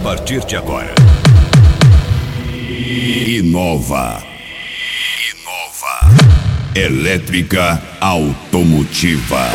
partir de agora. Inova. Elétrica automotiva.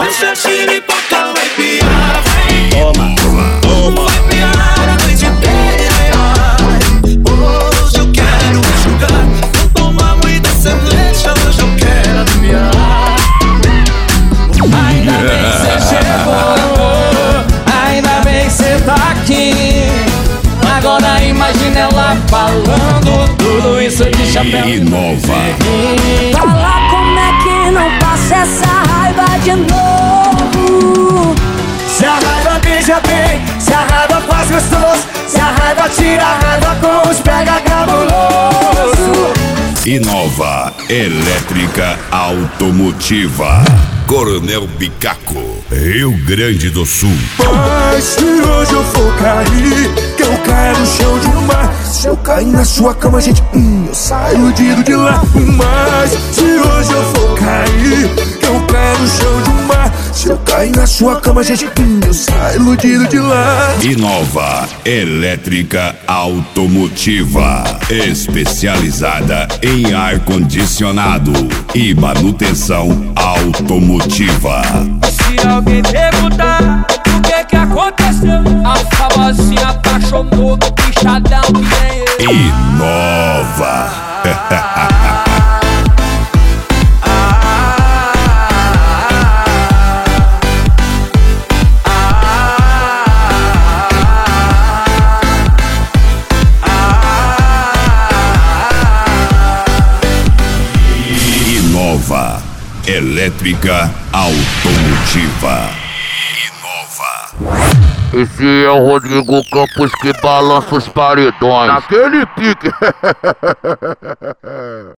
Toma. Vai piar a noite inteira. Hoje eu quero enxugar. Não toma muita cerveja, hoje eu quero aliviar. Ainda bem que cê chegou, ainda bem que cê tá aqui. Agora imagina ela falando tudo isso de chapéu. Inova. Fala como é que não passa essa raiva de novo. Se a raiva beija bem, se a raiva faz gostoso, se a raiva tira a raiva com os pega cabuloso. Inova Elétrica Automotiva. Coronel Bicaco, Rio Grande do Sul. Mas se hoje eu for cair, que eu caia no chão de mar. Se eu cair na sua cama, gente, eu saio iludido de lá. Mas se hoje eu for cair, que eu caia no chão de mar. Se eu cair na sua cama, gente, eu saio iludido de lá. Inova Elétrica Automotiva, especializada em ar-condicionado e manutenção automotiva. Se alguém perguntar o que aconteceu, a famosinha apaixonou, bichadão que nem eu. Inova. Inova Elétrica Automotiva. Inova. Esse é o Rodrigo Campos que balança os paredões. Naquele pique.